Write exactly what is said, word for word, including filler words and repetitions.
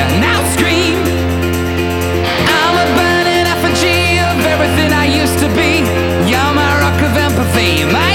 now scream. I'm a burning effigy of everything I used to be. You're my rock of empathy, my